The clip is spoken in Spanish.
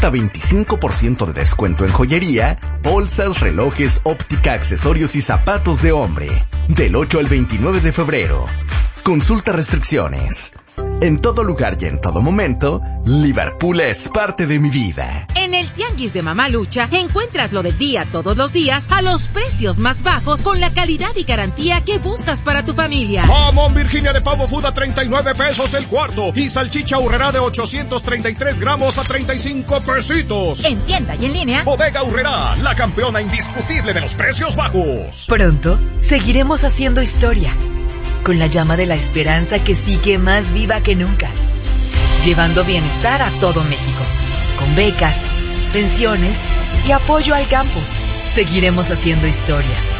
hasta 25% de descuento en joyería, bolsas, relojes, óptica, accesorios y zapatos de hombre. Del 8 al 29 de febrero. Consulta restricciones. En todo lugar y en todo momento, Liverpool es parte de mi vida. En el Tianguis de Mamalucha encuentras lo del día todos los días a los precios más bajos con la calidad y garantía que buscas para tu familia. Jamón Virginia de pavo food a 39 pesos el cuarto y salchicha Aurrerá de 833 gramos a 35 pesitos. En tienda y en línea, Bodega Aurrerá, la campeona indiscutible de los precios bajos. Pronto seguiremos haciendo historia, con la llama de la esperanza que sigue más viva que nunca, llevando bienestar a todo México, con becas, pensiones y apoyo al campo. Seguiremos haciendo historia,